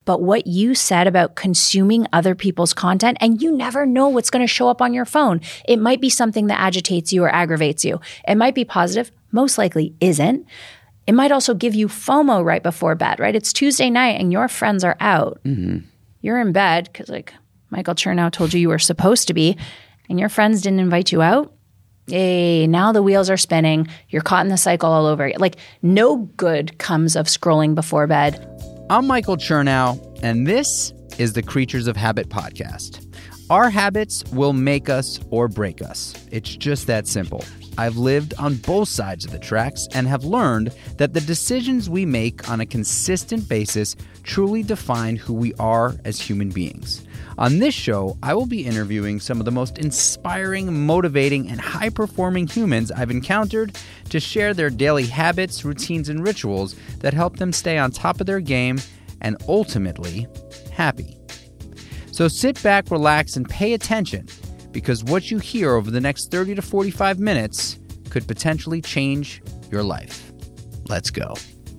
But what you said about consuming other people's content, and you never know what's going to show up on your phone. It might be something that agitates you or aggravates you. It might be positive, most likely isn't. It might also give you FOMO right before bed, right? It's Tuesday night and your friends are out. Mm-hmm. You're in bed because like Michael Chernow told you were supposed to be, and your friends didn't invite you out. Hey, now the wheels are spinning. You're caught in the cycle all over. Like, no good comes of scrolling before bed. I'm Michael Chernow, and this is the Creatures of Habit podcast. Our habits will make us or break us. It's just that simple. I've lived on both sides of the tracks and have learned that the decisions we make on a consistent basis truly define who we are as human beings. On this show, I will be interviewing some of the most inspiring, motivating, and high-performing humans I've encountered to share their daily habits, routines, and rituals that help them stay on top of their game and ultimately happy. So sit back, relax, and pay attention, because what you hear over the next 30 to 45 minutes could potentially change your life. Let's go.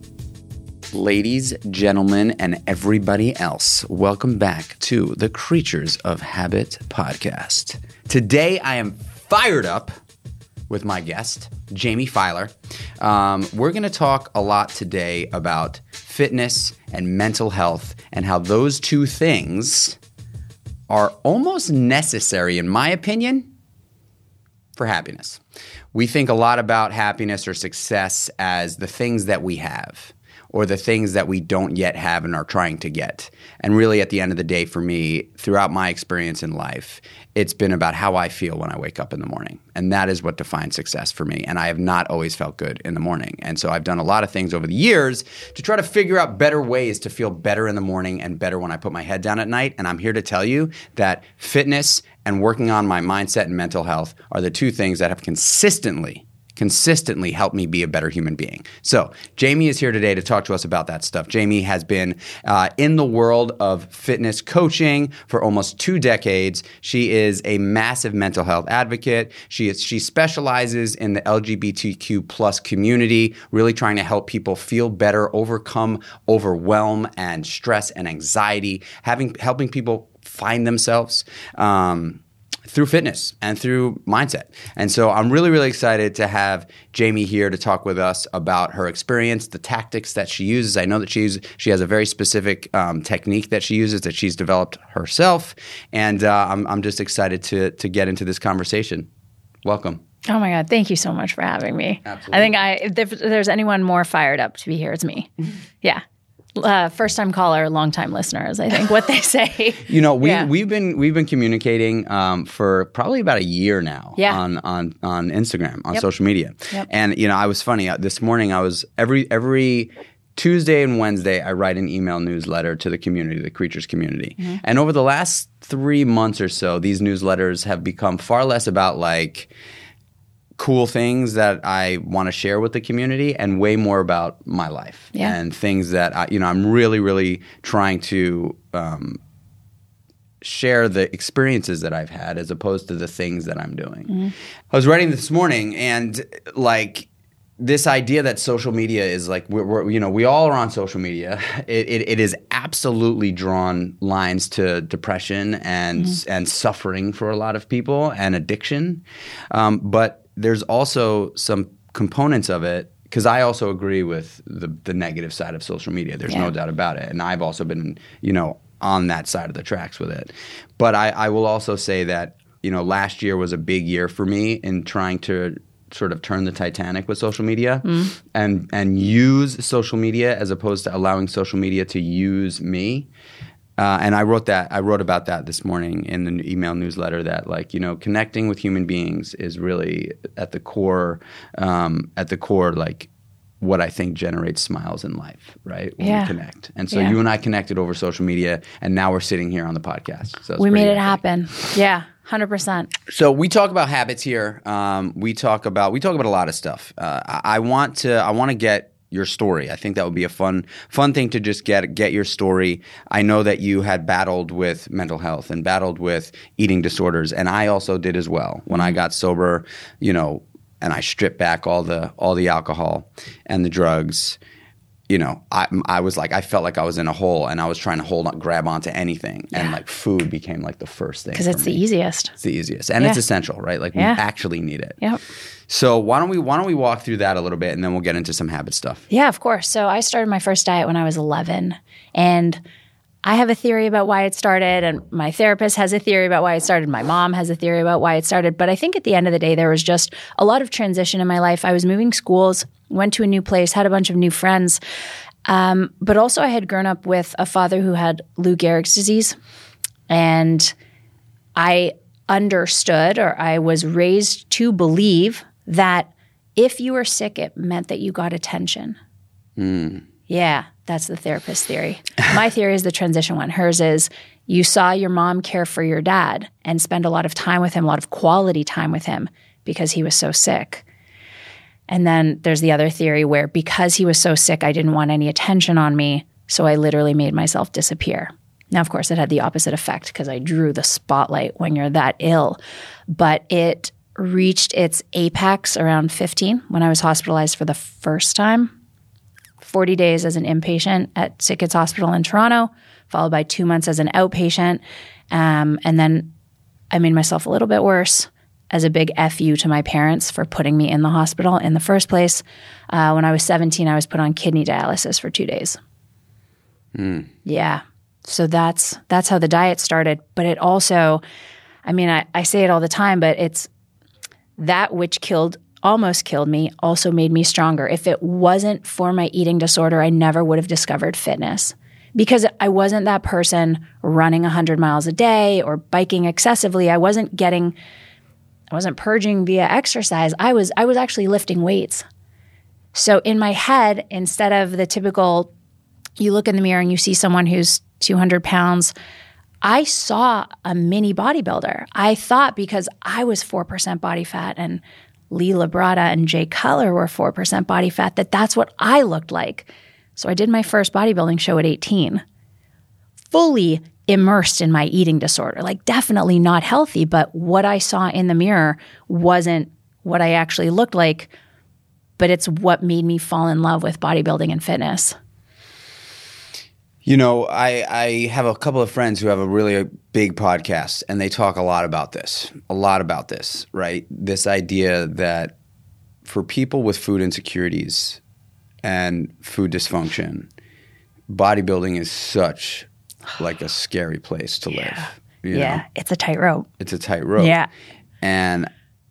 Ladies, gentlemen, and everybody else, welcome back to the Creatures of Habit podcast. Today, I am fired up with my guest, Jamie Filer. We're going to talk a lot today about fitness and mental health and how those two things are almost necessary, in my opinion, for happiness. We think a lot about happiness or success as the things that we have, or the things that we don't yet have and are trying to get. And really, at the end of the day, for me, throughout my experience in life, it's been about how I feel when I wake up in the morning. And that is what defines success for me. And I have not always felt good in the morning. And so I've done a lot of things over the years to try to figure out better ways to feel better in the morning and better when I put my head down at night. And I'm here to tell you that fitness and working on my mindset and mental health are the two things that have consistently helped me be a better human being. So Jamie is here today to talk to us about that stuff. Jamie has been in the world of fitness coaching for almost 2 decades. She is a massive mental health advocate. She specializes in the LGBTQ plus community, really trying to help people feel better, overcome overwhelm and stress and anxiety, helping people find themselves through fitness and through mindset. And so I'm really, really excited to have Jamie here to talk with us about her experience, the tactics that she uses. I know that she has a very specific technique that she uses that she's developed herself. And I'm just excited to get into this conversation. Welcome. Oh my God. Thank you so much for having me. Absolutely. I think if there's anyone more fired up to be here, it's me. Yeah. First-time caller, long-time listeners, I think, what they say. You know, we've been communicating for probably about a year now on Instagram, on social media. Yep. And, you know, I was funny. This morning, I was every Tuesday and Wednesday, I write an email newsletter to the community, the Creatures community. Mm-hmm. And over the last 3 months or so, these newsletters have become far less about like cool things that I want to share with the community and way more about my life and things that I'm really, really trying to share the experiences that I've had as opposed to the things that I'm doing. Mm-hmm. I was writing this morning and like this idea that social media is like we all are on social media. It is absolutely drawn lines to depression and suffering for a lot of people and addiction, but there's also some components of it, because I also agree with the negative side of social media. There's no doubt about it. And I've also been, on that side of the tracks with it. But I will also say that, last year was a big year for me in trying to sort of turn the Titanic with social media and use social media as opposed to allowing social media to use me. And I wrote about that this morning in the email newsletter that connecting with human beings is really at the core, like what I think generates smiles in life, right? When we connect. And so you and I connected over social media, and now we're sitting here on the podcast. So we made it happen. Yeah. 100%. So we talk about habits here. We talk about a lot of stuff. I want to get your story. I think that would be a fun thing to just get your story. I know that you had battled with mental health and battled with eating disorders, and I also did as well. When I got sober, and I stripped back all the alcohol and the drugs, I was like, I felt like I was in a hole and I was trying to grab onto anything. Yeah. And like food became like the first thing. Because it's the easiest. It's the easiest. And it's essential, right? Like we actually need it. Yep. So why don't we walk through that a little bit and then we'll get into some habit stuff. Yeah, of course. So I started my first diet when I was 11, and I have a theory about why it started, and my therapist has a theory about why it started. My mom has a theory about why it started. But I think at the end of the day, there was just a lot of transition in my life. I was moving schools, went to a new place, had a bunch of new friends. But also I had grown up with a father who had Lou Gehrig's disease. And I understood, or I was raised to believe, that if you were sick, it meant that you got attention. Yeah, that's the therapist's theory. My theory is the transition one. Hers is you saw your mom care for your dad and spend a lot of time with him, a lot of quality time with him because he was so sick. And then there's the other theory where because he was so sick, I didn't want any attention on me, so I literally made myself disappear. Now, of course, it had the opposite effect because I drew the spotlight when you're that ill. But it reached its apex around 15 when I was hospitalized for the first time. 40 days as an inpatient at Sick Kids Hospital in Toronto, followed by 2 months as an outpatient. And then I made myself a little bit worse as a big FU to my parents for putting me in the hospital in the first place. When I was 17, I was put on kidney dialysis for 2 days. Yeah. So that's how the diet started. But it also, I say it all the time, but it's that which almost killed me, also made me stronger. If it wasn't for my eating disorder, I never would have discovered fitness because I wasn't that person running 100 miles a day or biking excessively. I wasn't purging via exercise. I was actually lifting weights. So in my head, instead of the typical, you look in the mirror and you see someone who's 200 pounds, I saw a mini bodybuilder. I thought because I was 4% body fat and Lee Labrada and Jay Cutler were 4% body fat, that's what I looked like. So I did my first bodybuilding show at 18, fully immersed in my eating disorder, like definitely not healthy, but what I saw in the mirror wasn't what I actually looked like, but it's what made me fall in love with bodybuilding and fitness. I have a couple of friends who have a really big podcast, and they talk a lot about this, right? This idea that for people with food insecurities and food dysfunction, bodybuilding is such like a scary place to live. You know? It's a tightrope. It's a tightrope. Yeah. And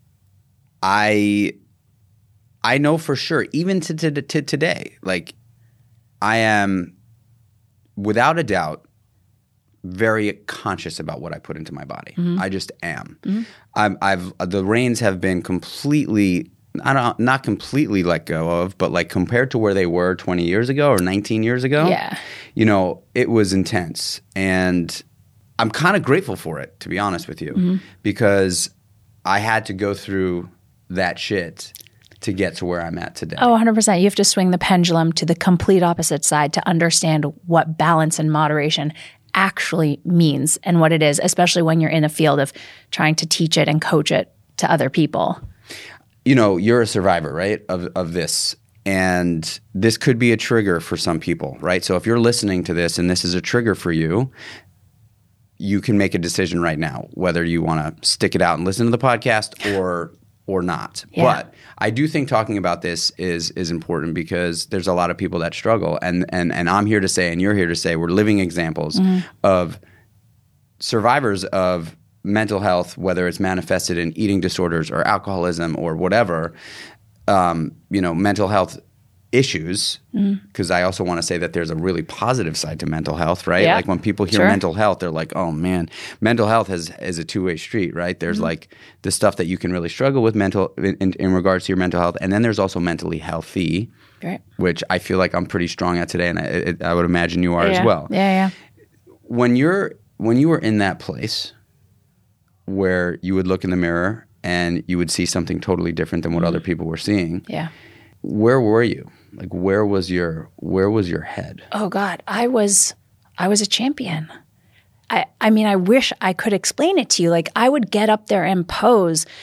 I know for sure, even to today, like I am – without a doubt, very conscious about what I put into my body. I just am. The reins have been completely, not completely let go of, but like compared to where they were 20 years ago or 19 years ago, it was intense. And I'm kind of grateful for it, to be honest with you, because I had to go through that shit to get to where I'm at today. Oh, 100%. You have to swing the pendulum to the complete opposite side to understand what balance and moderation actually means and what it is, especially when you're in a field of trying to teach it and coach it to other people. You're a survivor, right, of this. And this could be a trigger for some people, right? So if you're listening to this and this is a trigger for you, you can make a decision right now whether you want to stick it out and listen to the podcast or not. Yeah. But I do think talking about this is important because there's a lot of people that struggle. And I'm here to say, and you're here to say, we're living examples of survivors of mental health, whether it's manifested in eating disorders or alcoholism or whatever, mental health issues, because I also want to say that there's a really positive side to mental health, right? Yeah. Like when people hear mental health, they're like, oh man, mental health is a two-way street, right? There's like the stuff that you can really struggle with in regards to your mental health, and then there's also mentally healthy, right? Which I feel like I'm pretty strong at today, and I would imagine you are as well. Yeah. When you were in that place where you would look in the mirror and you would see something totally different than what other people were seeing, where were you? Like where was your head? Oh God, I was a champion. I wish I could explain it to you. Like I would get up there and pose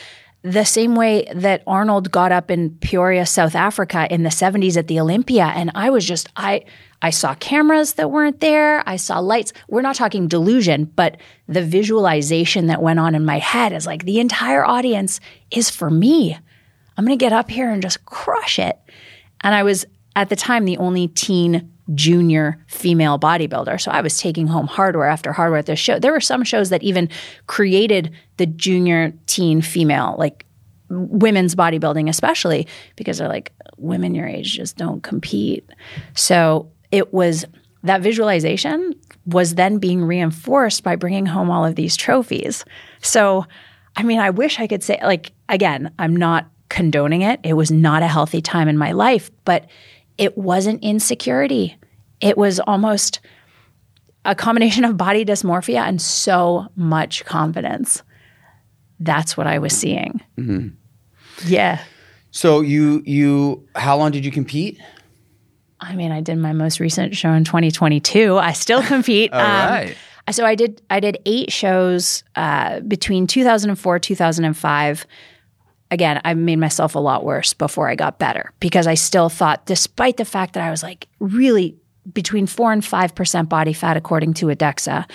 the same way that Arnold got up in Peoria, South Africa in the 70s at the Olympia. And I was just, I saw cameras that weren't there. I saw lights. We're not talking delusion, but the visualization that went on in my head is like the entire audience is for me. I'm going to get up here and just crush it. And I was at the time the only teen junior female bodybuilder. So I was taking home hardware after hardware at this show. There were some shows that even created the junior teen female, like women's bodybuilding especially, because they're like, women your age just don't compete. So it was that visualization was then being reinforced by bringing home all of these trophies. So, I mean, I wish I could say, like, again, I'm not condoning it. It was not a healthy time in my life, but it wasn't insecurity. It was almost a combination of body dysmorphia and so much confidence. That's what I was seeing. Mm-hmm. Yeah. So you, how long did you compete? I mean, I did my most recent show in 2022. I still compete. All right. So I did 8 shows between 2004, 2005. Again, I made myself a lot worse before I got better because I still thought, despite the fact that I was like really between 4 and 5% body fat, according to ADEXA,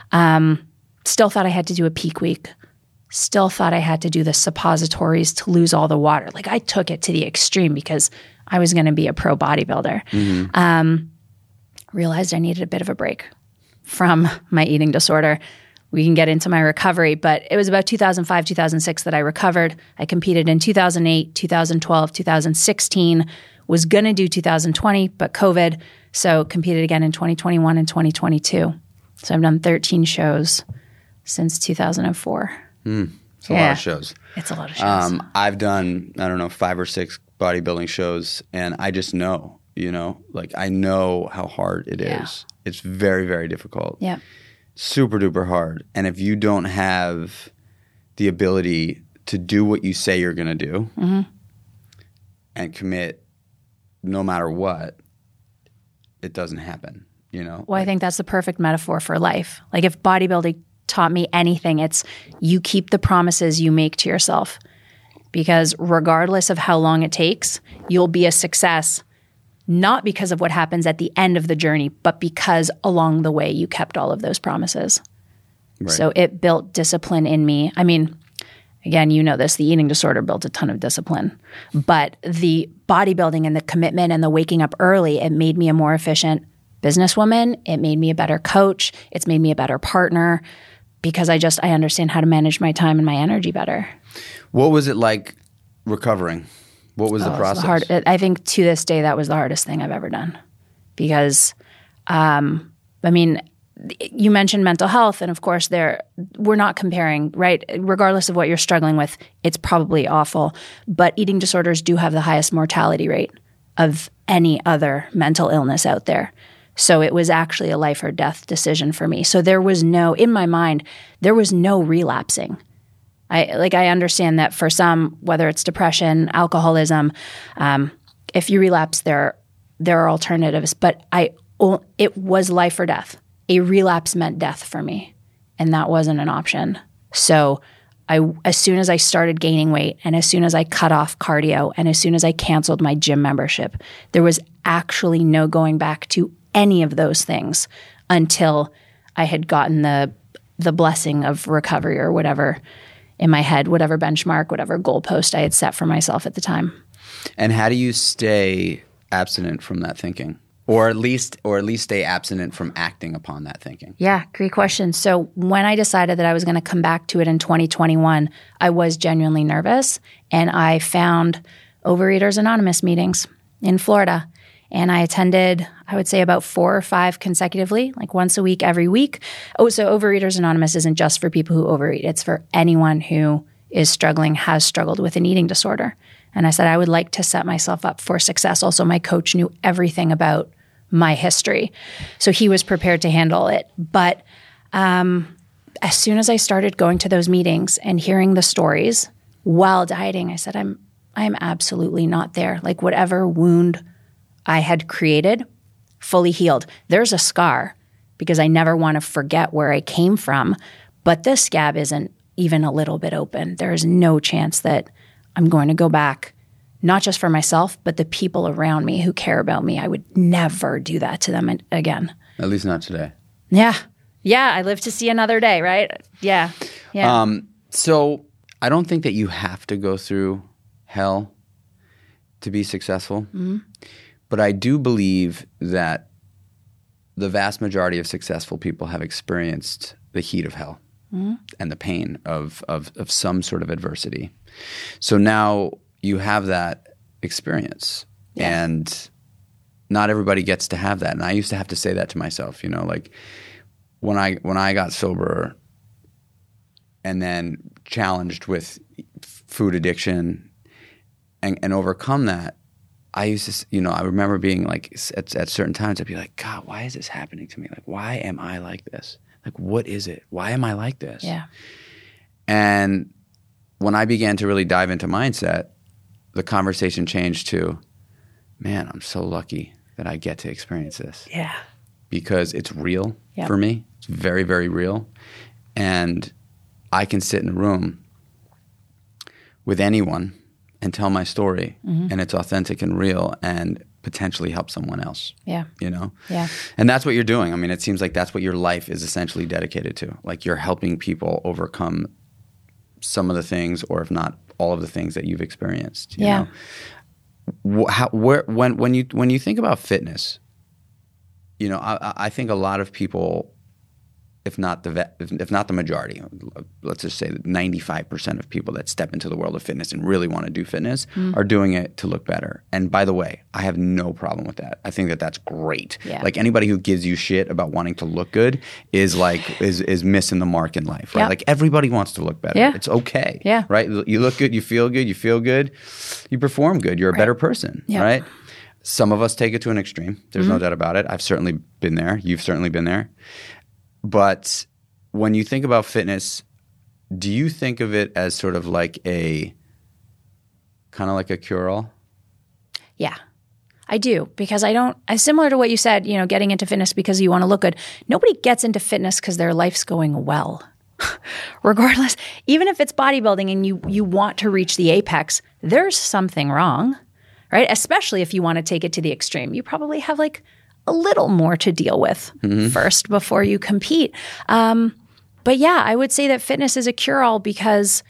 still thought I had to do a peak week. Still thought I had to do the suppositories to lose all the water. Like I took it to the extreme because I was going to be a pro bodybuilder. Mm-hmm. Realized I needed a bit of a break from my eating disorder. We can get into my recovery, but it was about 2005, 2006 that I recovered. I competed in 2008, 2012, 2016, was going to do 2020, but COVID. So competed again in 2021 and 2022. So I've done 13 shows since 2004. It's a lot of shows. It's a lot of shows. I've done, 5 or 6 bodybuilding shows, and I just know, like I know how hard it is. It's very, very difficult. Yeah. Super duper hard. And if you don't have the ability to do what you say you're going to do and commit no matter what, it doesn't happen, Well, I think that's the perfect metaphor for life. Like if bodybuilding taught me anything, it's you keep the promises you make to yourself, because regardless of how long it takes, you'll be a success, not because of what happens at the end of the journey, but because along the way you kept all of those promises. Right. So it built discipline in me. I mean, again, you know this, the eating disorder built a ton of discipline, but the bodybuilding and the commitment and the waking up early, it made me a more efficient businesswoman. It made me a better coach. It's made me a better partner because I understand how to manage my time and my energy better. What was it like recovering? What was the process? I think to this day, that was the hardest thing I've ever done because, you mentioned mental health, and of course we're not comparing, right? Regardless of what you're struggling with, it's probably awful, but eating disorders do have the highest mortality rate of any other mental illness out there. So it was actually a life or death decision for me. So in my mind, there was no relapsing. I understand that for some, whether it's depression, alcoholism, if you relapse, there are alternatives. But it was life or death. A relapse meant death for me, and that wasn't an option. So as soon as I started gaining weight, and as soon as I cut off cardio, and as soon as I canceled my gym membership, there was actually no going back to any of those things until I had gotten the blessing of recovery or whatever in my head, whatever benchmark, whatever goalpost I had set for myself at the time. And how do you stay abstinent from that thinking? Or at least stay abstinent from acting upon that thinking? Yeah, great question. So when I decided that I was going to come back to it in 2021, I was genuinely nervous, and I found Overeaters Anonymous meetings in Florida. And I attended, I would say, about 4 or 5 consecutively, like once a week, every week. Oh, so Overeaters Anonymous isn't just for people who overeat. It's for anyone who is struggling, has struggled with an eating disorder. And I said, I would like to set myself up for success. Also, my coach knew everything about my history, so he was prepared to handle it. But as soon as I started going to those meetings and hearing the stories while dieting, I said, I'm absolutely not there. Like whatever wound I had created, fully healed. There's a scar because I never want to forget where I came from, but this scab isn't even a little bit open. There is no chance that I'm going to go back, not just for myself, but the people around me who care about me. I would never do that to them again. At least not today. Yeah. Yeah, I live to see another day, right? Yeah. Yeah. So I don't think that you have to go through hell to be successful. Mm-hmm. But I do believe that the vast majority of successful people have experienced the heat of hell and the pain of some sort of adversity. So now you have that experience, and not everybody gets to have that. And I used to have to say that to myself, like when I got sober and then challenged with food addiction and overcome that, I used to, I remember being like, at certain times, I'd be like, God, why is this happening to me? Like, why am I like this? Like, what is it? Why am I like this? Yeah. And when I began to really dive into mindset, the conversation changed to, man, I'm so lucky that I get to experience this. Yeah. Because it's real for me. It's very, very real. And I can sit in a room with anyone and tell my story, and it's authentic and real and potentially help someone else. Yeah. Yeah. And that's what you're doing. I mean, it seems like that's what your life is essentially dedicated to. Like, you're helping people overcome some of the things, or if not all of the things that you've experienced. You know? When you think about fitness, I think a lot of people, if not the majority, let's just say that 95% of people that step into the world of fitness and really want to do fitness are doing it to look better. And by the way, I have no problem with that. I think that that's great. Yeah. Like, anybody who gives you shit about wanting to look good is missing the mark in life, right? Yep. Like, everybody wants to look better. Yeah. It's okay. Yeah. Right? You look good, you feel good, you perform good, you're a better person, Yep. right? Some of us take it to an extreme. There's no doubt about it. I've certainly been there. You've certainly been there. But when you think about fitness, do you think of it as sort of like a cure-all? Yeah, I do, because similar to what you said, getting into fitness because you want to look good. Nobody gets into fitness because their life's going well. Regardless, even if it's bodybuilding and you want to reach the apex, there's something wrong, right? Especially if you want to take it to the extreme. You probably have like a little more to deal with first before you compete. But yeah, I would say that fitness is a cure-all because,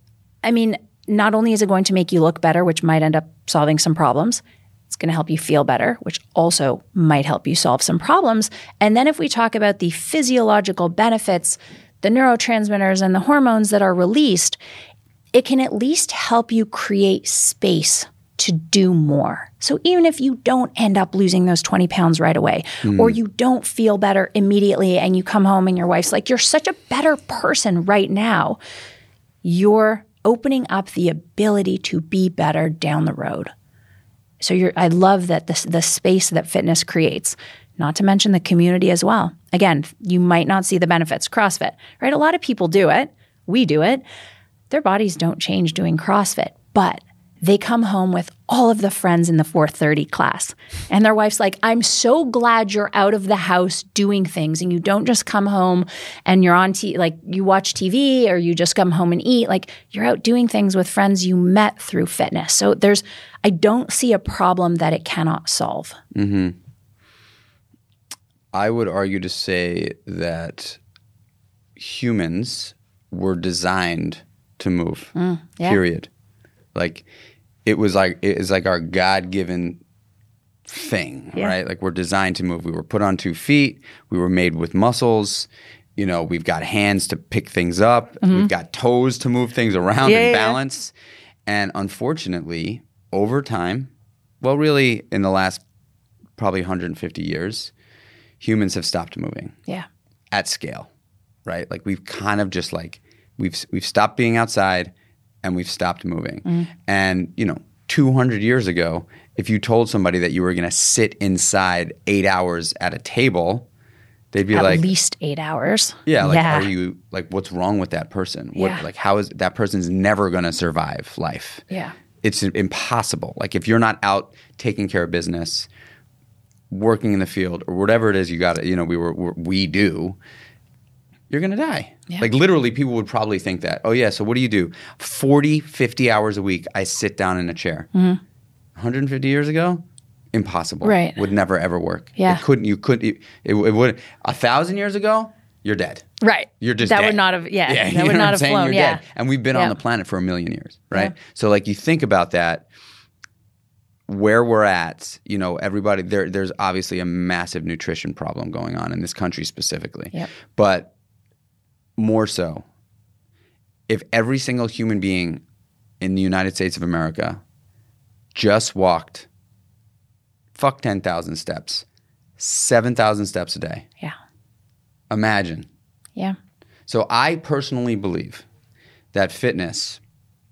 not only is it going to make you look better, which might end up solving some problems, it's going to help you feel better, which also might help you solve some problems. And then if we talk about the physiological benefits, the neurotransmitters and the hormones that are released, it can at least help you create space to do more. So even if you don't end up losing those 20 pounds right away, or you don't feel better immediately and you come home and your wife's like, you're such a better person right now, you're opening up the ability to be better down the road. So I love that the space that fitness creates, not to mention the community as well. Again, you might not see the benefits. CrossFit, right? A lot of people do it. We do it. Their bodies don't change doing CrossFit, but they come home with all of the friends in the 430 class. And their wife's like, I'm so glad you're out of the house doing things and you don't just come home and you're on you watch TV or you just come home and eat. Like, you're out doing things with friends you met through fitness. So I don't see a problem that it cannot solve. Mm-hmm. I would argue to say that humans were designed to move, period. Like, it's like our God-given thing, right? Like, we're designed to move. We were put on 2 feet. We were made with muscles. We've got hands to pick things up. We've got toes to move things around and balance. And unfortunately, over time, well, really in the last probably 150 years, humans have stopped moving at scale, right? Like, we've kind of just we've stopped being outside and we've stopped moving. And, 200 years ago, if you told somebody that you were going to sit inside 8 hours at a table, they'd be at least 8 hours. Yeah. Are you what's wrong with that person? How is that person's never going to survive life? Yeah. It's impossible. Like, if you're not out taking care of business, working in the field, or whatever it is you got to, we do, you're going to die. Yeah. Like literally people would probably think that. Oh yeah, so what do? 40, 50 hours a week I sit down in a chair. 150 years ago? Impossible. Right. Would never ever work. Yeah. It would 1,000 years ago, you're dead. Right. You're just that dead. would not have that you would know not what I'm have saying? flown. You're Yeah. dead. And we've been on the planet for 1 million years, right? Yeah. So like you think about that, where we're at, you know, everybody there's obviously a massive nutrition problem going on in this country specifically. Yep. But more so, if every single human being in the United States of America just walked 10,000 steps, 7,000 steps a day. Yeah. Imagine. Yeah. So I personally believe that fitness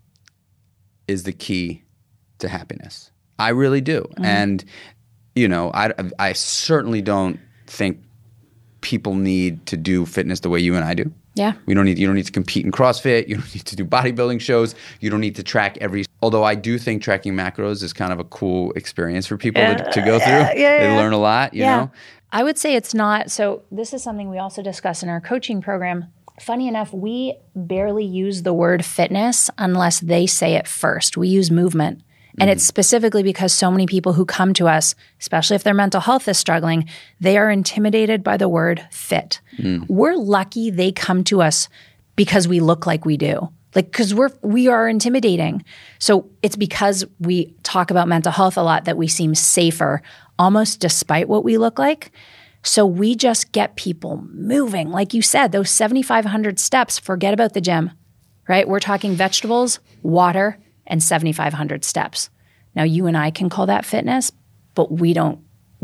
is the key to happiness. I really do. And, you know, I certainly don't think people need to do fitness the way you and I do. Yeah. You don't need to compete in CrossFit. You don't need to do bodybuilding shows. You don't need to track although I do think tracking macros is kind of a cool experience for people to go through. They learn a lot, you know? I would say it's not. So this is something we also discuss in our coaching program. Funny enough, we barely use the word fitness unless they say it first. We use movement. And it's specifically because so many people who come to us, especially if their mental health is struggling, they are intimidated by the word fit. We're lucky they come to us because we look like we do. Like, because we are intimidating. So it's because we talk about mental health a lot that we seem safer, almost despite what we look like. So we just get people moving. Like you said, those 7,500 steps, forget about the gym, right? We're talking vegetables, water, and 7,500 steps. Now you and I can call that fitness, but we don't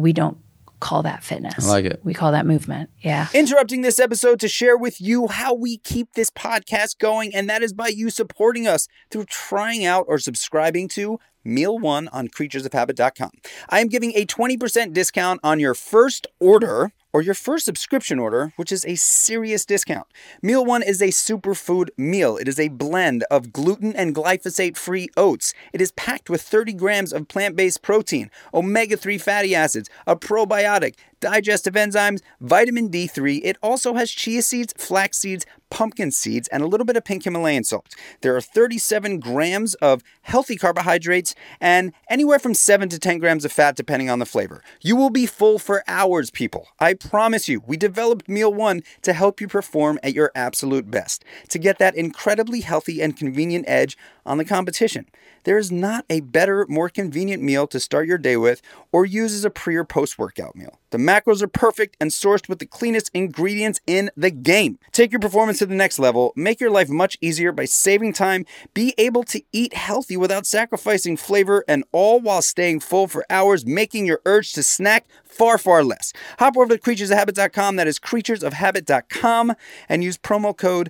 call that fitness. I like it. We call that movement. Yeah. Interrupting this episode to share with you how we keep this podcast going, and that is by you supporting us through trying out or subscribing to Meal One on creaturesofhabit.com. I am giving a 20% discount on your first order or your first subscription order, which is a serious discount. Meal One is a superfood meal. It is a blend of gluten and glyphosate-free oats. It is packed with 30 grams of plant-based protein, omega-3 fatty acids, a probiotic, digestive enzymes, vitamin D3. It also has chia seeds, flax seeds, pumpkin seeds, and a little bit of pink Himalayan salt. There are 37 grams of healthy carbohydrates and anywhere from 7 to 10 grams of fat depending on the flavor. You will be full for hours, people. I promise you. We developed Meal One to help you perform at your absolute best, to get that incredibly healthy and convenient edge on the competition. There is not a better, more convenient meal to start your day with or use as a pre- or post-workout meal. The macros are perfect and sourced with the cleanest ingredients in the game. Take your performance to the next level, make your life much easier by saving time, be able to eat healthy without sacrificing flavor, and all while staying full for hours, making your urge to snack far, far less. Hop over to creaturesofhabit.com, that is creaturesofhabit.com, and use promo code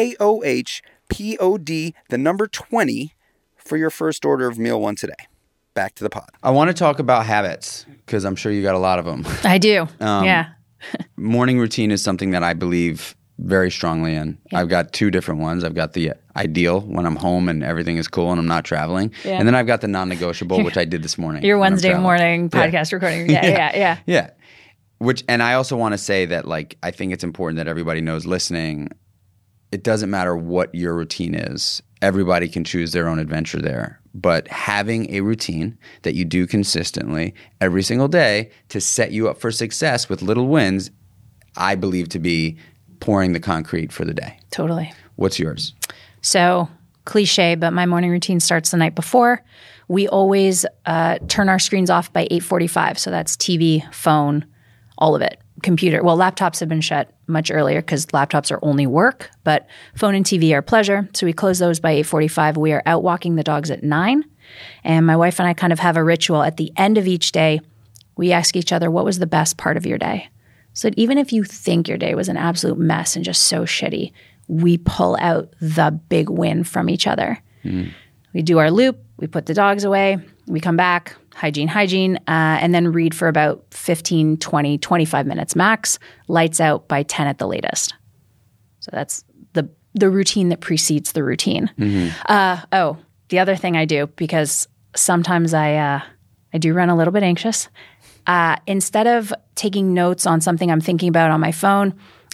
KOHPOD, the number 20, for your first order of Meal One today. Back to the pod. I want to talk about habits because I'm sure you got a lot of them. I do. Yeah. Morning routine is something that I believe very strongly in. Yeah. I've got two different ones. I've got the ideal when I'm home and everything is cool and I'm not traveling. Yeah. And then I've got the non-negotiable, which I did this morning. Your Wednesday morning podcast recording. Yeah. And I also want to say that, like, I think it's important that everybody knows listening, it doesn't matter what your routine is. Everybody can choose their own adventure there. But having a routine that you do consistently every single day to set you up for success with little wins, I believe to be pouring the concrete for the day. Totally. What's yours? So, cliche, but my morning routine starts the night before. We always turn our screens off by 8:45. So that's TV, phone, all of it. Computer. Well, laptops have been shut much earlier because laptops are only work, but phone and TV are pleasure. So we close those by 8:45. We are out walking the dogs at 9. And my wife and I kind of have a ritual. At the end of each day, we ask each other, what was the best part of your day? So that even if you think your day was an absolute mess and just so shitty, we pull out the big win from each other. We do our loop. We put the dogs away. We come back. Hygiene, and then read for about 15, 20, 25 minutes max, lights out by 10 at the latest. So that's the routine that precedes the routine. The other thing I do, because sometimes I do run a little bit anxious, instead of taking notes on something I'm thinking about on my phone,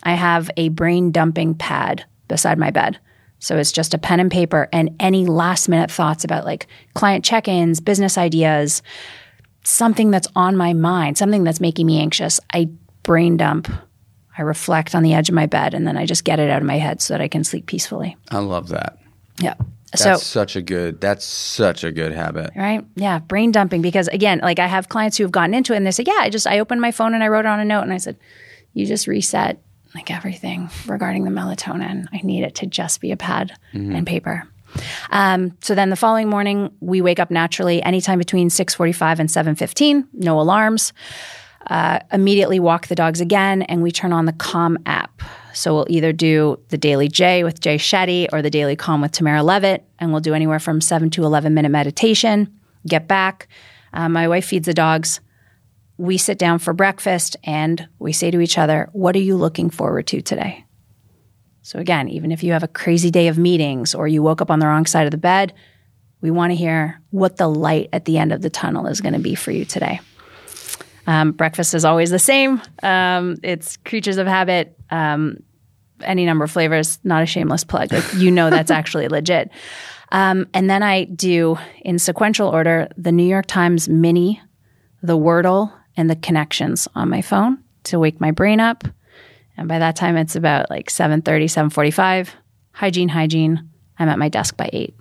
I have a brain dumping pad beside my bed. So it's just a pen and paper and any last minute thoughts about like client check-ins, business ideas, something that's on my mind, something that's making me anxious. I brain dump. I reflect on the edge of my bed and then I just get it out of my head so that I can sleep peacefully. I love that. Yeah. That's such a good habit. Right? Yeah. Brain dumping. Because again, like I have clients who have gotten into it and they say, yeah, I opened my phone and I wrote on a note and I said, you just reset like everything regarding the melatonin. I need it to just be a pad and paper. So then the following morning, we wake up naturally anytime between 6:45 and 7:15, no alarms. Immediately walk the dogs again, and we turn on the Calm app. So we'll either do the Daily J with Jay Shetty or the Daily Calm with Tamara Levitt, and we'll do anywhere from 7 to 11-minute meditation, get back. My wife feeds the dogs. We sit down for breakfast, and we say to each other, what are you looking forward to today? So again, even if you have a crazy day of meetings or you woke up on the wrong side of the bed, we want to hear what the light at the end of the tunnel is going to be for you today. Breakfast is always the same. It's Creatures of Habit, any number of flavors, not a shameless plug. Like, that's actually legit. And then I do, in sequential order, the New York Times Mini, the Wordle, and the Connections on my phone to wake my brain up. And by that time, it's about like 7:30, 7:45. Hygiene. I'm at my desk by 8.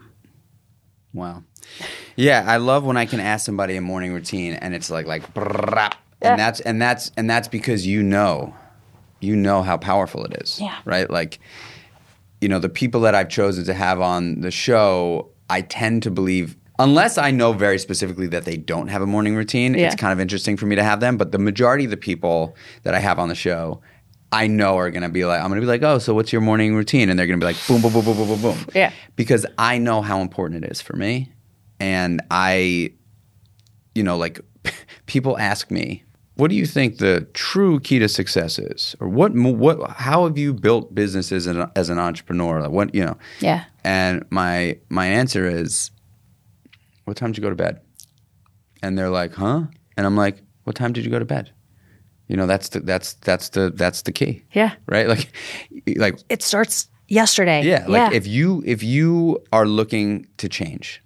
Wow. Yeah, I love when I can ask somebody a morning routine and it's like brrrr, and that's because you know how powerful it is. Yeah. Right? Like, the people that I've chosen to have on the show, I tend to believe, unless I know very specifically that they don't have a morning routine, it's kind of interesting for me to have them. But the majority of the people that I have on the show, I know are going to be like, I'm going to be like, oh, so what's your morning routine? And they're going to be like, boom, boom, boom, boom, boom, boom, boom. Yeah. Because I know how important it is for me. And people ask me, what do you think the true key to success is? Or how have you built businesses as an entrepreneur? Like Yeah. And my answer is, what time did you go to bed? And they're like, huh? And I'm like, what time did you go to bed? That's the key. Yeah. Right? Like It starts yesterday. Yeah. Like if you are looking to change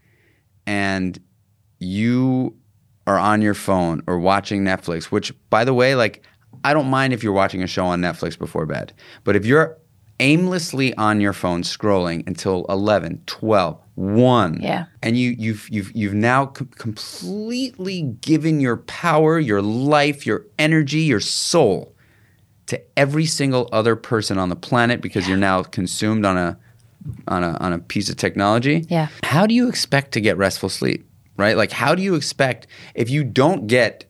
and you are on your phone or watching Netflix, which, by the way, like, I don't mind if you're watching a show on Netflix before bed. But if you're aimlessly on your phone scrolling until 11, 12, 1, and you've now completely given your power, your life, your energy, your soul to every single other person on the planet because you're now consumed on a piece of technology. Yeah. How do you expect to get restful sleep? Right? Like, how do you expect if you don't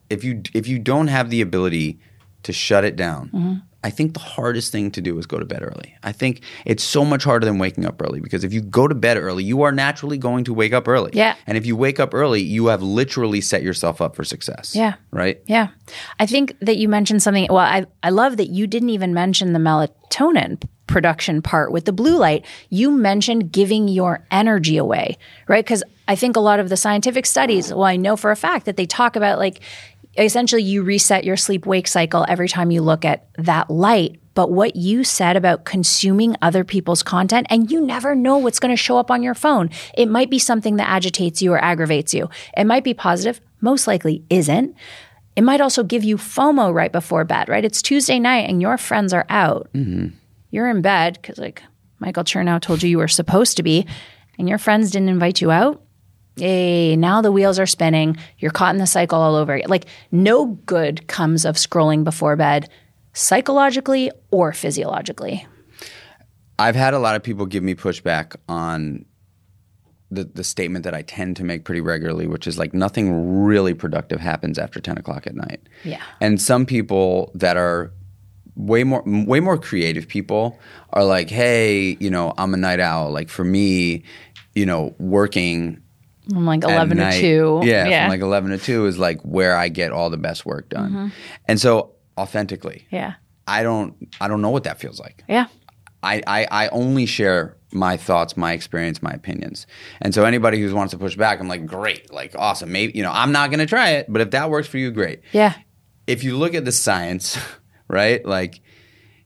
have the ability to shut it down? I think the hardest thing to do is go to bed early. I think it's so much harder than waking up early because if you go to bed early, you are naturally going to wake up early. Yeah. And if you wake up early, you have literally set yourself up for success. Yeah. Right? Yeah. I think that you mentioned something. Well, I love that you didn't even mention the melatonin production part with the blue light. You mentioned giving your energy away, right? Because I think a lot of the scientific studies, well, I know for a fact that they talk about like essentially you reset your sleep-wake cycle every time you look at that light. But what you said about consuming other people's content, and you never know what's going to show up on your phone. It might be something that agitates you or aggravates you. It might be positive, most likely isn't. It might also give you FOMO right before bed, right? It's Tuesday night and your friends are out. You're in bed because like Michael Chernow told you were supposed to be, and your friends didn't invite you out. Hey, now the wheels are spinning. You're caught in the cycle all over again. Like, no good comes of scrolling before bed, psychologically or physiologically. I've had a lot of people give me pushback on the statement that I tend to make pretty regularly, which is like nothing really productive happens after 10 o'clock at night. Yeah. And some people that are way more creative people are like, hey, I'm a night owl. Like for me, working from like 11 to 2. Yeah, from like 11 to 2 is like where I get all the best work done. And so authentically, I don't know what that feels like. Yeah. I only share my thoughts, my experience, my opinions. And so anybody who wants to push back, I'm like, great, like awesome. Maybe, I'm not going to try it, but if that works for you, great. Yeah. If you look at the science, right? Like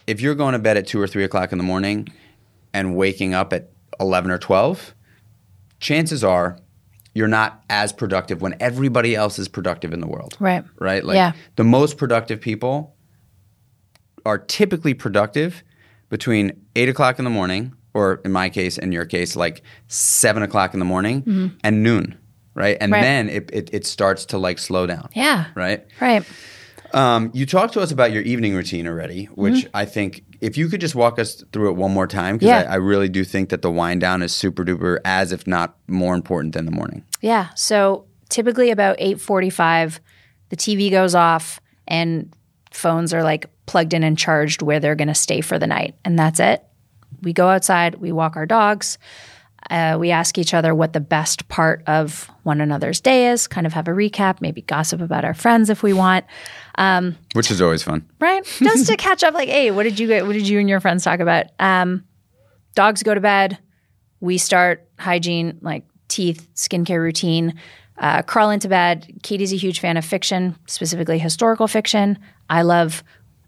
if you're going to bed at 2 or 3 o'clock in the morning and waking up at 11 or 12, chances are you're not as productive when everybody else is productive in the world. Right. Right? Like the most productive people are typically productive between 8 o'clock in the morning, or in my case, in your case, like 7 o'clock in the morning and noon. Right. And then it starts to like slow down. Yeah. Right. Right. You talked to us about your evening routine already, which I think if you could just walk us through it one more time, because I really do think that the wind down is super duper, as if not more important than the morning. Yeah. So typically about 8:45, the TV goes off and phones are like plugged in and charged where they're going to stay for the night. And that's it. We go outside, we walk our dogs. We ask each other what the best part of one another's day is, kind of have a recap, maybe gossip about our friends if we want. Which is always fun. Right? Just to catch up like, hey, what did you and your friends talk about? Dogs go to bed. We start hygiene, like teeth, skincare routine, crawl into bed. Katie's a huge fan of fiction, specifically historical fiction. I love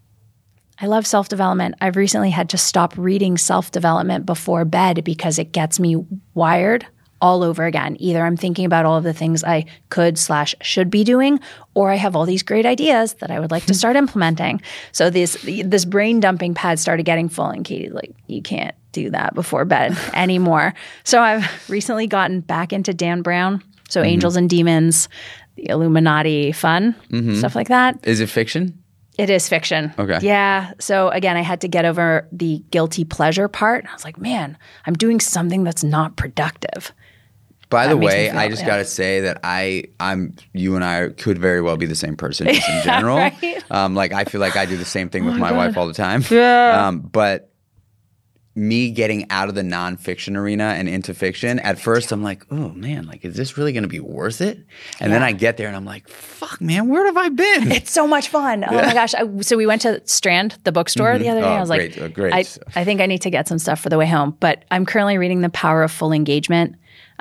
self-development. I've recently had to stop reading self-development before bed because it gets me wired all over again. Either I'm thinking about all of the things I could/should be doing, or I have all these great ideas that I would like to start implementing. So this brain dumping pad started getting full, and Katie's like, you can't do that before bed anymore. So I've recently gotten back into Dan Brown. So Angels and Demons, the Illuminati fun, stuff like that. Is it fiction? It is fiction. Okay. Yeah. So again, I had to get over the guilty pleasure part. I was like, man, I'm doing something that's not productive. By the way, I just got to say that you and I could very well be the same person just in general. Right? Like I feel like I do the same thing with my wife all the time. Yeah. But me getting out of the nonfiction arena and into fiction, at first I'm like, oh man, like is this really going to be worth it? And then I get there and I'm like, fuck man, where have I been? It's so much fun. Oh my gosh. So we went to Strand, the bookstore the other day. I was great, like, great. I think I need to get some stuff for the way home. But I'm currently reading The Power of Full Engagement,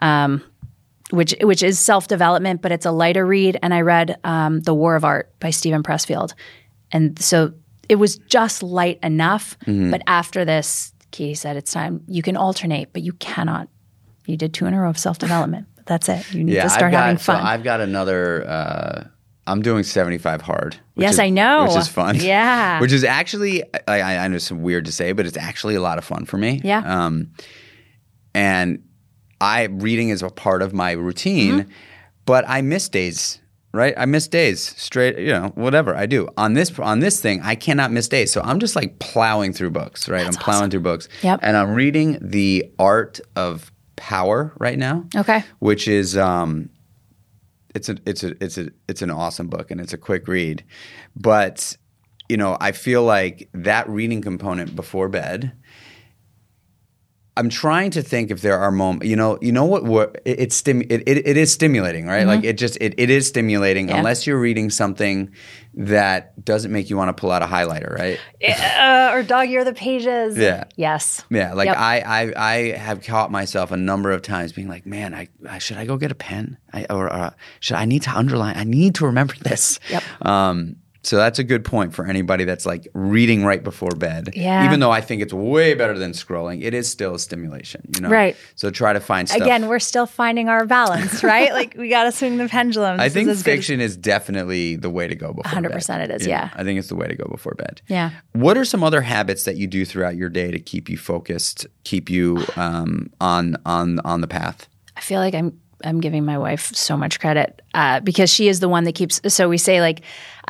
which is self-development, but it's a lighter read. And I read The War of Art by Stephen Pressfield. And so it was just light enough. But after this, Katie said, it's time. You can alternate, but you cannot. You did 2 in a row of self-development. But that's it. You need to start having fun. So I've got another I'm doing 75 hard. Yes, I know. Which is fun. Yeah. Which is actually, I know it's weird to say, but it's actually a lot of fun for me. Yeah. And reading is a part of my routine, but I miss days. Right? I miss days straight, whatever I do. On this thing, I cannot miss days. So I'm just like plowing through books, right? I'm plowing through books. Yep. And I'm reading The Art of Power right now. Okay. Which is it's an awesome book and it's a quick read. But, I feel like that reading component before bed, I'm trying to think if there are moments, it is stimulating, right? Like it is stimulating unless you're reading something that doesn't make you want to pull out a highlighter, right? Or dog ear the pages. Yeah. Yes. Yeah. Like I have caught myself a number of times being like, man, should I go get a pen? Should I need to underline? I need to remember this. Yep. So that's a good point for anybody that's like reading right before bed. Yeah. Even though I think it's way better than scrolling, it is still a stimulation, Right. So try to find stuff. Again, we're still finding our balance, right? Like we got to swing the pendulum. I think fiction is definitely the way to go before 100% bed. it is, yeah. I think it's the way to go before bed. Yeah. What are some other habits that you do throughout your day to keep you focused, keep you on the path? I feel like I'm giving my wife so much credit because she is the one that keeps – so we say like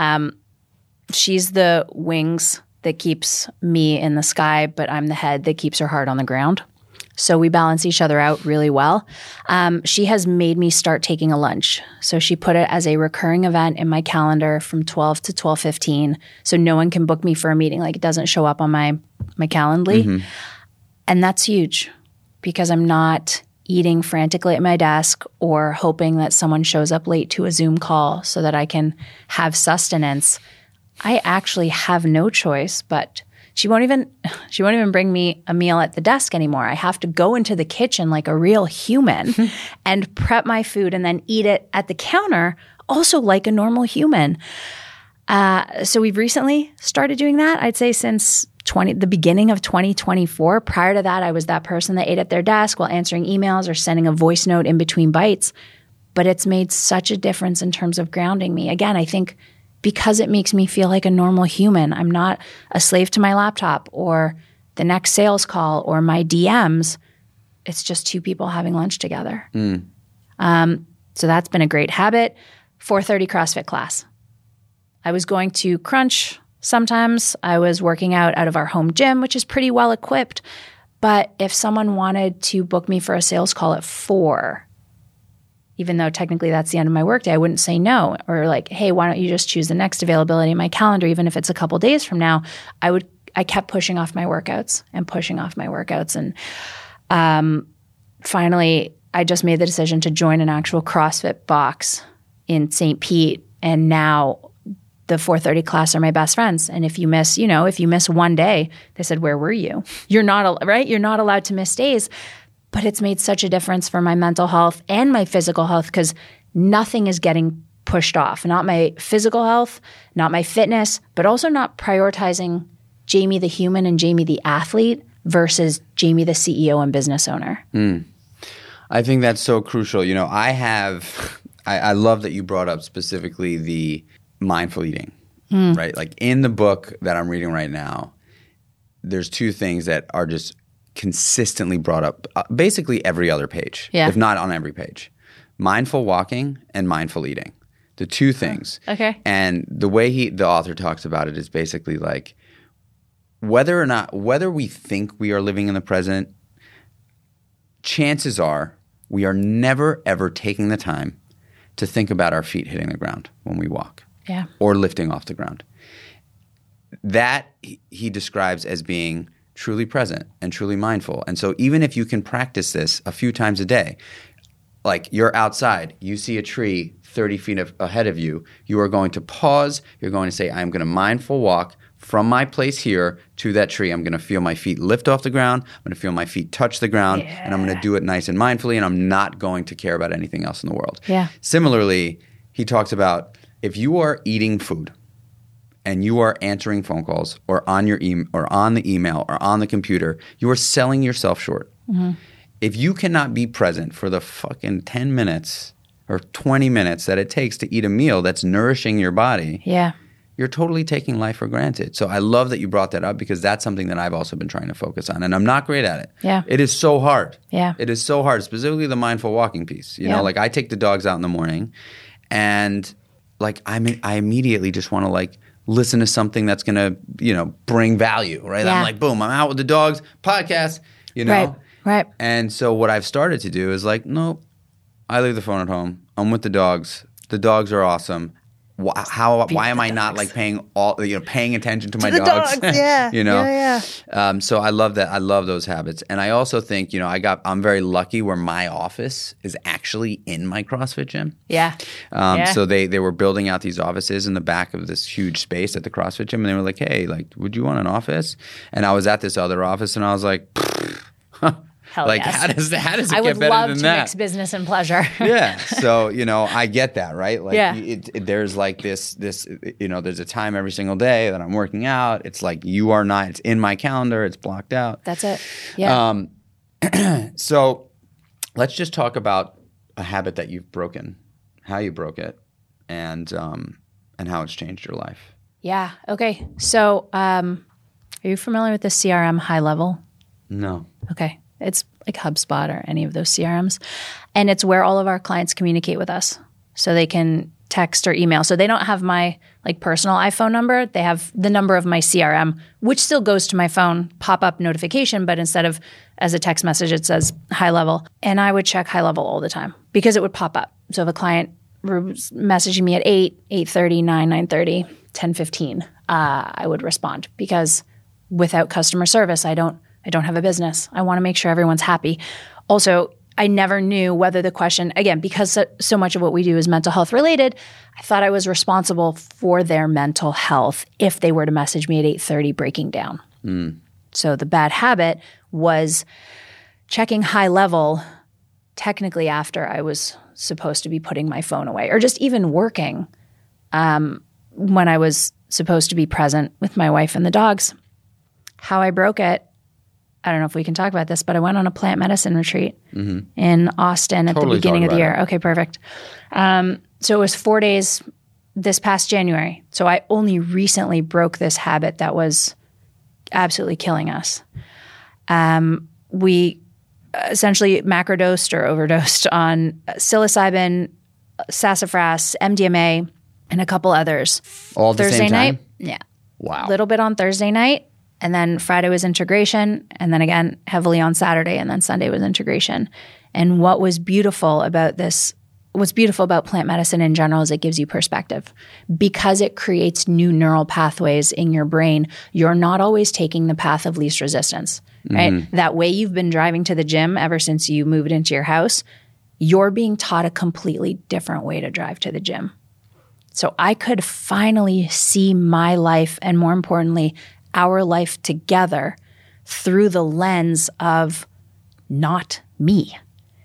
she's the wings that keeps me in the sky, but I'm the head that keeps her heart on the ground. So we balance each other out really well. She has made me start taking a lunch. So she put it as a recurring event in my calendar from 12 to 12:15. So no one can book me for a meeting. Like it doesn't show up on my Calendly. And that's huge because I'm not eating frantically at my desk or hoping that someone shows up late to a Zoom call so that I can have sustenance. I actually have no choice, but she won't even bring me a meal at the desk anymore. I have to go into the kitchen like a real human and prep my food and then eat it at the counter, also like a normal human. So we've recently started doing that. I'd say since the beginning of 2024. Prior to that, I was that person that ate at their desk while answering emails or sending a voice note in between bites. But it's made such a difference in terms of grounding me. Again, I think because it makes me feel like a normal human. I'm not a slave to my laptop or the next sales call or my DMs. It's just two people having lunch together. So that's been a great habit. 4:30 CrossFit class. I was going to Crunch sometimes. I was working out of our home gym, which is pretty well equipped. But if someone wanted to book me for a sales call at 4, even though technically that's the end of my workday, I wouldn't say no. Or like, hey, why don't you just choose the next availability in my calendar, even if it's a couple days from now. I kept pushing off my workouts. And finally, I just made the decision to join an actual CrossFit box in St. Pete. And now the 4:30 class are my best friends. And if you miss one day, they said, where were you? You're not allowed to miss days. But it's made such a difference for my mental health and my physical health because nothing is getting pushed off. Not my physical health, not my fitness, but also not prioritizing Jamie the human and Jamie the athlete versus Jamie the CEO and business owner. I think that's so crucial. I love that you brought up specifically the mindful eating, right? Like in the book that I'm reading right now, there's two things that are just consistently brought up basically every other page, if not on every page. Mindful walking and mindful eating. The two things. Okay. And the way the author talks about it is basically like whether we think we are living in the present, chances are we are never ever taking the time to think about our feet hitting the ground when we walk. Yeah. Or lifting off the ground. That he describes as being truly present and truly mindful. And so even if you can practice this a few times a day, like you're outside, you see a tree 30 feet ahead of you, you are going to pause, you're going to say, I'm going to mindful walk from my place here to that tree. I'm going to feel my feet lift off the ground, I'm going to feel my feet touch the ground, and I'm going to do it nice and mindfully, and I'm not going to care about anything else in the world. Yeah. Similarly, he talks about if you are eating food, and you are answering phone calls or on your or on the email or on the computer, you are selling yourself short. If you cannot be present for the fucking 10 minutes or 20 minutes that it takes to eat a meal that's nourishing your body, you're totally taking life for granted. So I love that you brought that up because that's something that I've also been trying to focus on. And I'm not great at it. Yeah. It is so hard. Yeah. It is so hard, specifically the mindful walking piece. You know, like I take the dogs out in the morning and like I immediately just want to like listen to something that's going to, bring value, right? I'm like, boom, I'm out with the dogs, podcast, Right. And so what I've started to do is like, nope, I leave the phone at home. I'm with the dogs. The dogs are awesome. Why am I not like paying attention to my dogs? Yeah. So I love that. I love those habits. And I also think, I'm very lucky where my office is actually in my CrossFit gym. Yeah. So they were building out these offices in the back of this huge space at the CrossFit gym. And they were like, hey, like, would you want an office? And I was at this other office and I was like, Hell like, yes. how does it get better than that? I would love to mix business and pleasure. Yeah. So, I get that, right? Like, there's like this, there's a time every single day that I'm working out. It's like it's in my calendar. It's blocked out. That's it. Yeah. So let's just talk about a habit that you've broken, how you broke it, and how it's changed your life. Yeah. Okay. So are you familiar with the CRM High Level? No. Okay. It's like HubSpot or any of those CRMs. And it's where all of our clients communicate with us. So they can text or email. So they don't have my like personal iPhone number. They have the number of my CRM, which still goes to my phone, pop-up notification, but instead of as a text message, it says High Level. And I would check High Level all the time because it would pop up. So if a client was messaging me at 8, 8:30, 9, 9:30, 10:15, I would respond because without customer service, I don't have a business. I want to make sure everyone's happy. Also, I never knew whether the question, again, because so much of what we do is mental health related, I thought I was responsible for their mental health if they were to message me at 8:30 breaking down. So the bad habit was checking High Level technically after I was supposed to be putting my phone away or just even working when I was supposed to be present with my wife and the dogs. how I broke it, I don't know if we can talk about this, but I went on a plant medicine retreat in Austin at the beginning of the year. Okay, perfect. So it was 4 days this past January. So I only recently broke this habit that was absolutely killing us. We essentially macrodosed or overdosed on psilocybin, sassafras, MDMA, and a couple others. All at the Thursday same time? night, yeah. Wow. A little bit on Thursday night, and then Friday was integration, and then again heavily on Saturday, and then Sunday was integration. And what was beautiful about this, what's beautiful about plant medicine in general is it gives you perspective. Because it creates new neural pathways in your brain, you're not always taking the path of least resistance, right? That way you've been driving to the gym ever since you moved into your house, you're being taught a completely different way to drive to the gym. So I could finally see my life, and more importantly, our life together through the lens of not me.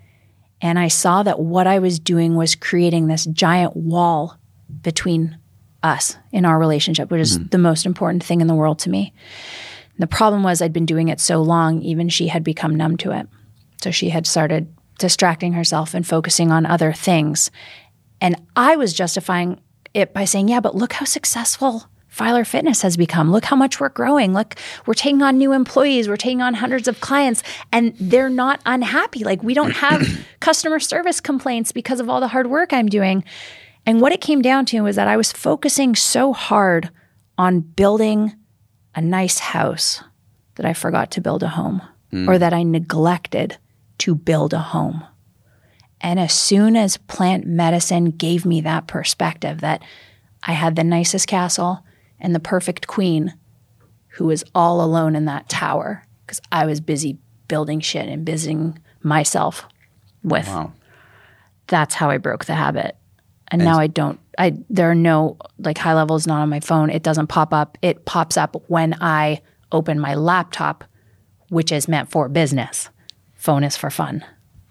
And I saw that what I was doing was creating this giant wall between us in our relationship, which is the most important thing in the world to me. And the problem was I'd been doing it so long, even she had become numb to it. So she had started distracting herself and focusing on other things. And I was justifying it by saying, yeah, but look how successful Filer Fitness has become. Look how much we're growing. Look, we're taking on new employees. We're taking on hundreds of clients, and they're not unhappy. Like, we don't have customer service complaints because of all the hard work I'm doing. And what it came down to was that I was focusing so hard on building a nice house that I forgot to build a home, or that I neglected to build a home. And as soon as plant medicine gave me that perspective that I had the nicest castle and the perfect queen who was all alone in that tower because I was busy building shit and busying myself with. Wow. That's how I broke the habit. And now there are no, like, high levels not on my phone. It doesn't pop up. It pops up when I open my laptop, which is meant for business. Phone is for fun.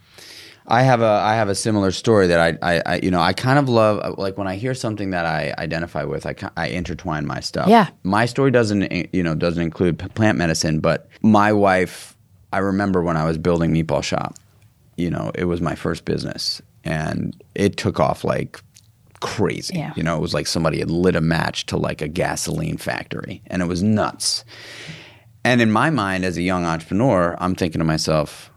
I have a similar story that I kind of love, like, when I hear something that I identify with, I intertwine my stuff. Yeah. My story doesn't include plant medicine, but my wife, I remember when I was building Meatball Shop, it was my first business, and it took off like crazy. Yeah. It was like somebody had lit a match to like a gasoline factory, and it was nuts. And in my mind, as a young entrepreneur, I'm thinking to myself,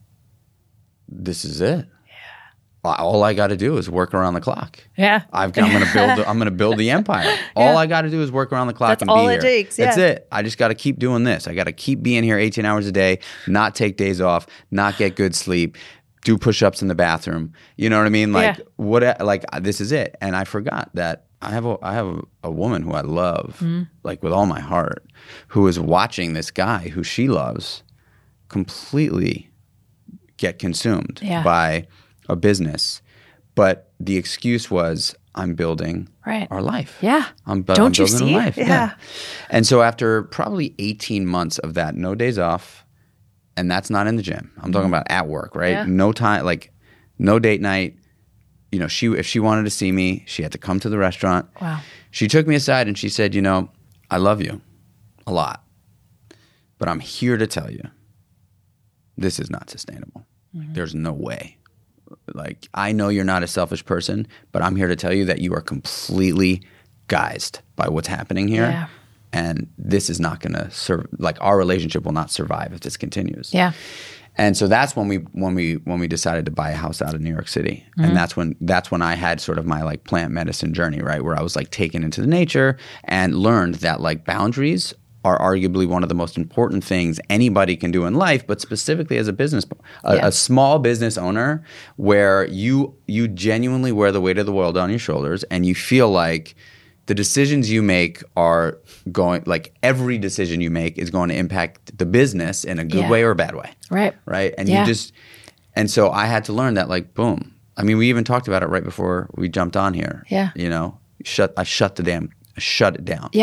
this is it. Yeah. All I got to do is work around the clock. Yeah. I'm going to build the empire. All I got to do is work around the clock. That's and all be it here. takes. Yeah. That's it. I just got to keep doing this. I got to keep being here 18 hours a day, not take days off, not get good sleep, do push-ups in the bathroom. You know what I mean? Like, this is it. And I forgot that I have a woman who I love, like, with all my heart, who is watching this guy who she loves completely get consumed by a business. But the excuse was, I'm building our life. Yeah. I'm Don't you building see? a life. Yeah. And so after probably 18 months of that, no days off, and that's not in the gym. I'm talking about at work, right? Yeah. No time, like, no date night. If she wanted to see me, she had to come to the restaurant. Wow. She took me aside and she said, I love you a lot, but I'm here to tell you this is not sustainable. There's no way. Like, I know you're not a selfish person, but I'm here to tell you that you are completely guised by what's happening here. Yeah. And this is not going to our relationship will not survive if this continues. Yeah. And so that's when we decided to buy a house out of New York City. And that's when I had sort of my, like, plant medicine journey, right? Where I was, like, taken into the nature and learned that, like, boundaries are arguably one of the most important things anybody can do in life, but specifically as a small business owner, where you genuinely wear the weight of the world on your shoulders, and you feel like the decisions you make are going, like, every decision you make is going to impact the business in a good way or a bad way. Right. Right. And and so I had to learn that, like, boom. I mean, we even talked about it right before we jumped on here. Yeah. I shut it down. Yeah.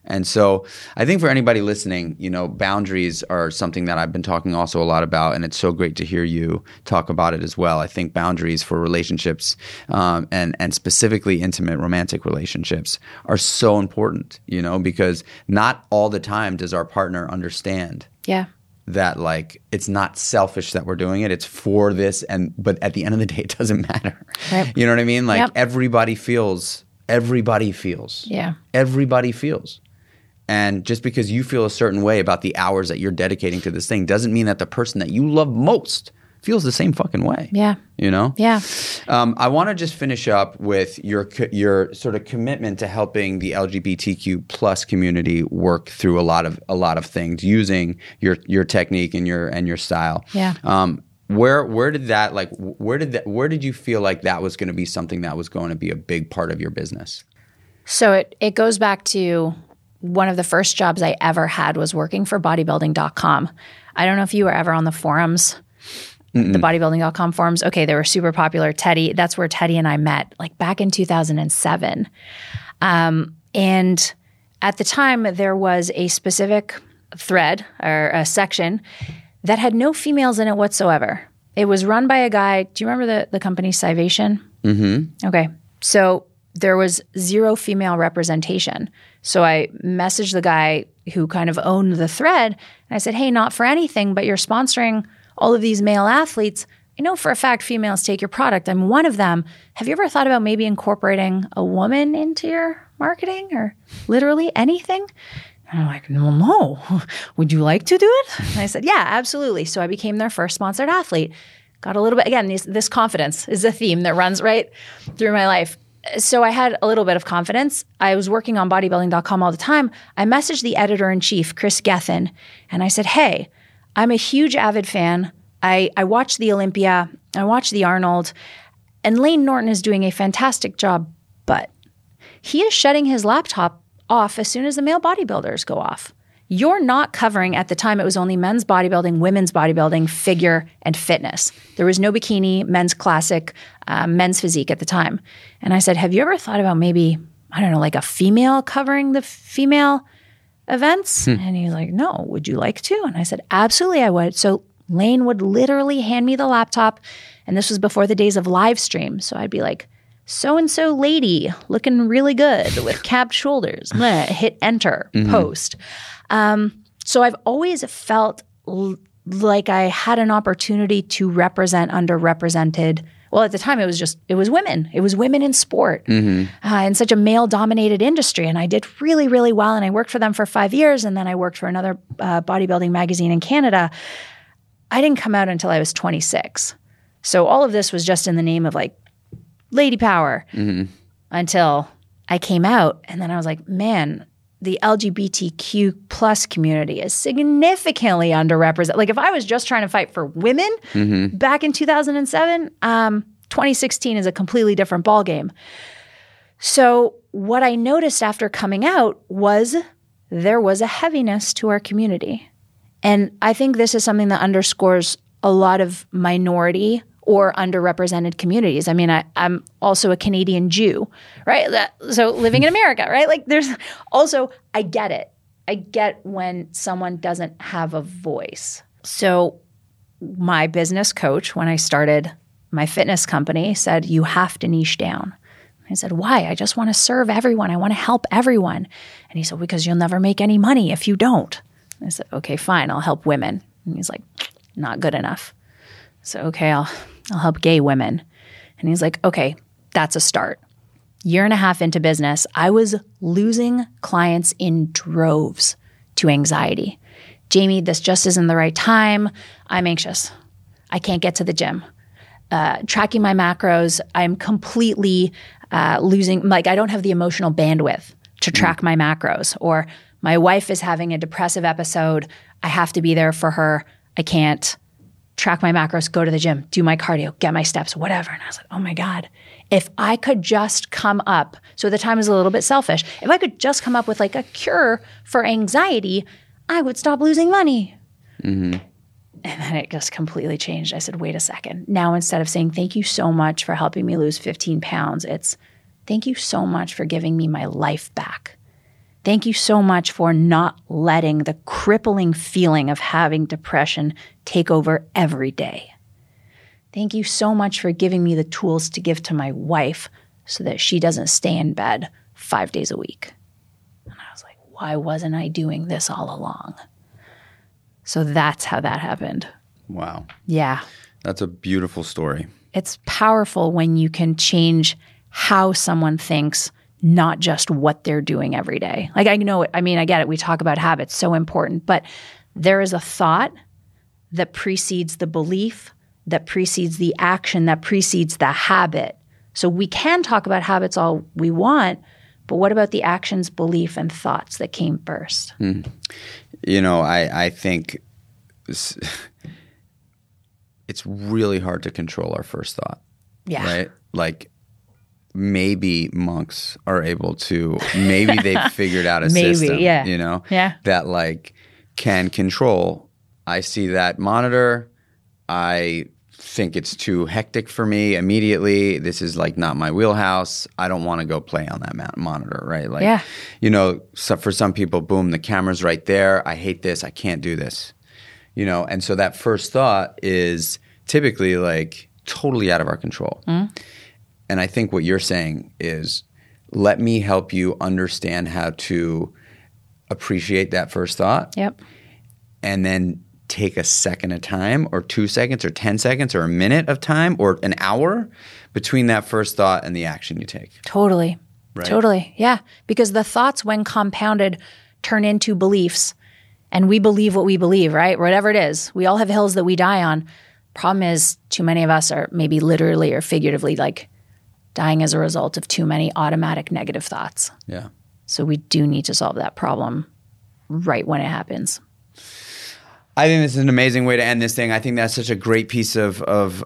And so I think for anybody listening, boundaries are something that I've been talking also a lot about, and it's so great to hear you talk about it as well. I think boundaries for relationships and specifically intimate romantic relationships are so important, because not all the time does our partner understand that like it's not selfish that we're doing it. It's for this, but at the end of the day, it doesn't matter. Right. You know what I mean? Like everybody feels. Yeah. Everybody feels. And just because you feel a certain way about the hours that you're dedicating to this thing doesn't mean that the person that you love most feels the same fucking way. Yeah. Yeah. I want to just finish up with your sort of commitment to helping the LGBTQ plus community work through a lot of things using your technique and your style. Yeah. Where did you feel like that was going to be something that was going to be a big part of your business? So it goes back to one of the first jobs I ever had was working for bodybuilding.com. I don't know if you were ever on the forums, the bodybuilding.com forums. Okay, they were super popular. Teddy, that's where Teddy and I met, like back in 2007. And at the time, there was a specific thread or a section that had no females in it whatsoever. It was run by a guy. Do you remember the company Scivation? Mm-hmm. Okay. So there was zero female representation. So I messaged the guy who kind of owned the thread, and I said, hey, not for anything, but you're sponsoring all of these male athletes. I know for a fact females take your product. I'm one of them. Have you ever thought about maybe incorporating a woman into your marketing or literally anything? And I'm like, no. Would you like to do it? And I said, yeah, absolutely. So I became their first sponsored athlete. Got a little bit, again, this confidence is a theme that runs right through my life. So I had a little bit of confidence. I was working on bodybuilding.com all the time. I messaged the editor-in-chief, Chris Gethin, and I said, hey, I'm a huge avid fan. I watch the Olympia. I watch the Arnold. And Layne Norton is doing a fantastic job, but he is shutting his laptop off as soon as the male bodybuilders go off. You're not covering, at the time it was only men's bodybuilding, women's bodybuilding, figure, and fitness. There was no bikini, men's classic, men's physique at the time. And I said, have you ever thought about maybe, I don't know, like a female covering the female events? And he's like, no, would you like to? And I said, absolutely I would. So Layne would literally hand me the laptop, and this was before the days of live stream. So I'd be like, so-and-so lady looking really good with capped shoulders. I'm going to hit enter, post. So I've always felt like I had an opportunity to represent underrepresented. Well, at the time, it was women. It was women in sport in such a male-dominated industry. And I did really, really well. And I worked for them for 5 years. And then I worked for another bodybuilding magazine in Canada. I didn't come out until I was 26. So all of this was just in the name of like lady power until I came out. And then I was like, man, the LGBTQ plus community is significantly underrepresented. Like if I was just trying to fight for women back in 2007, 2016 is a completely different ballgame. So what I noticed after coming out was there was a heaviness to our community. And I think this is something that underscores a lot of minority or underrepresented communities. I mean, I'm also a Canadian Jew, right? So living in America, right? Like there's also, I get it. I get when someone doesn't have a voice. So my business coach, when I started my fitness company, said, you have to niche down. I said, why? I just want to serve everyone. I want to help everyone. And he said, because you'll never make any money if you don't. I said, okay, fine. I'll help women. And he's like, not good enough. So, okay, I'll help gay women. And he's like, okay, that's a start. Year and a half into business, I was losing clients in droves to anxiety. Jamie, this just isn't the right time. I'm anxious. I can't get to the gym. Tracking my macros, I'm completely losing, like I don't have the emotional bandwidth to track my macros. Or my wife is having a depressive episode. I have to be there for her. I can't track my macros, go to the gym, do my cardio, get my steps, whatever. And I was like, oh my God, if I could just come up, so at the time it was a little bit selfish, if I could just come up with like a cure for anxiety, I would stop losing money. And then it just completely changed. I said, wait a second. Now instead of saying, thank you so much for helping me lose 15 pounds, it's thank you so much for giving me my life back. Thank you so much for not letting the crippling feeling of having depression take over every day. Thank you so much for giving me the tools to give to my wife so that she doesn't stay in bed 5 days a week. And I was like, why wasn't I doing this all along? So that's how that happened. Wow. Yeah. That's a beautiful story. It's powerful when you can change how someone thinks, not just what they're doing every day. Like, I know it. I mean, I get it. We talk about habits, so important. But there is a thought that precedes the belief, that precedes the action, that precedes the habit. So we can talk about habits all we want, but what about the actions, belief, and thoughts that came first? You know, I think it's really hard to control our first thought. Yeah. Right? Like, maybe monks are able to, maybe they've figured out a system, you know, that like can control. I see that monitor. I think it's too hectic for me immediately. This is like not my wheelhouse. I don't want to go play on that monitor, right? Like, you know, so for some people, boom, the camera's right there. I hate this. I can't do this, you know? And so that first thought is typically like totally out of our control. And I think what you're saying is, let me help you understand how to appreciate that first thought. Yep. And then take a second of time or 2 seconds or 10 seconds or a minute of time or an hour between that first thought and the action you take. Totally. Right? Totally. Yeah. Because the thoughts, when compounded, turn into beliefs. And we believe what we believe, right? Whatever it is. We all have hills that we die on. Problem is, too many of us are maybe literally or figuratively like dying as a result of too many automatic negative thoughts. Yeah. So we do need to solve that problem right when it happens. I think this is an amazing way to end this thing. I think that's such a great piece of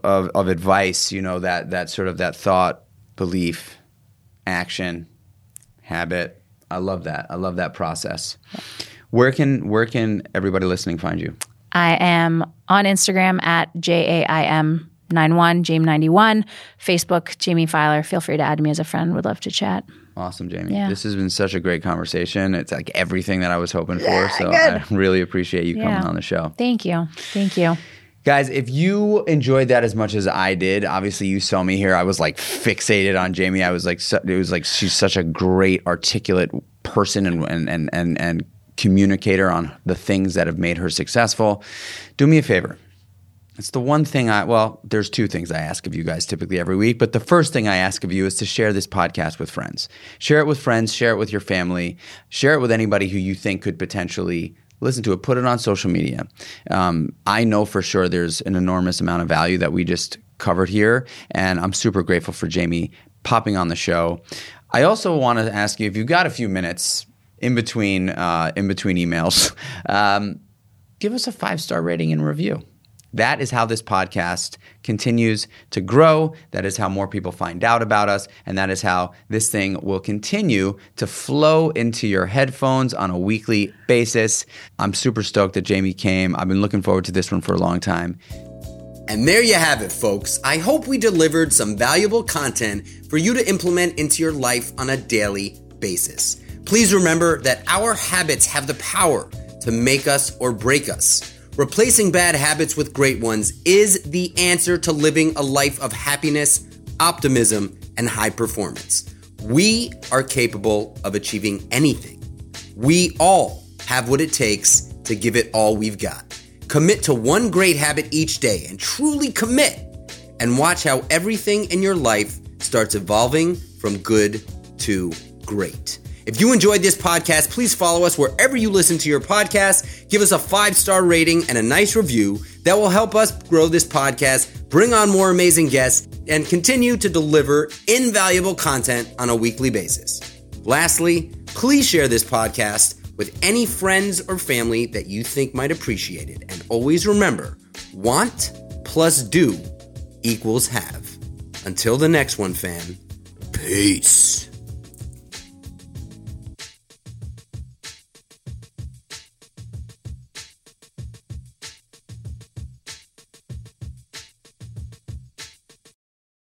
advice, you know, that sort of that thought, belief, action, habit. I love that. I love that process. Yeah. Where can everybody listening find you? I am on Instagram at JAIM91, Jaime91, Facebook, Jamie Filer. Feel free to add me as a friend. Would love to chat. Awesome, Jamie. Yeah. This has been such a great conversation. It's like everything that I was hoping for. So I really appreciate you coming on the show. Thank you. Thank you. Guys, if you enjoyed that as much as I did, obviously you saw me here. I was like fixated on Jamie. I was like, it was like she's such a great, articulate person and communicator on the things that have made her successful. Do me a favor. It's the one thing there's two things I ask of you guys typically every week, but the first thing I ask of you is to share this podcast with friends. Share it with friends, share it with your family, share it with anybody who you think could potentially listen to it, put it on social media. I know for sure there's an enormous amount of value that we just covered here, and I'm super grateful for Jamie popping on the show. I also want to ask you, if you've got a few minutes in between emails, give us a 5-star rating and review. That is how this podcast continues to grow. That is how more people find out about us. And that is how this thing will continue to flow into your headphones on a weekly basis. I'm super stoked that Jamie came. I've been looking forward to this one for a long time. And there you have it, folks. I hope we delivered some valuable content for you to implement into your life on a daily basis. Please remember that our habits have the power to make us or break us. Replacing bad habits with great ones is the answer to living a life of happiness, optimism, and high performance. We are capable of achieving anything. We all have what it takes to give it all we've got. Commit to one great habit each day and truly commit, and watch how everything in your life starts evolving from good to great. If you enjoyed this podcast, please follow us wherever you listen to your podcast. Give us a 5-star rating and a nice review. That will help us grow this podcast, bring on more amazing guests, and continue to deliver invaluable content on a weekly basis. Lastly, please share this podcast with any friends or family that you think might appreciate it. And always remember, want plus do equals have. Until the next one, fam. Peace.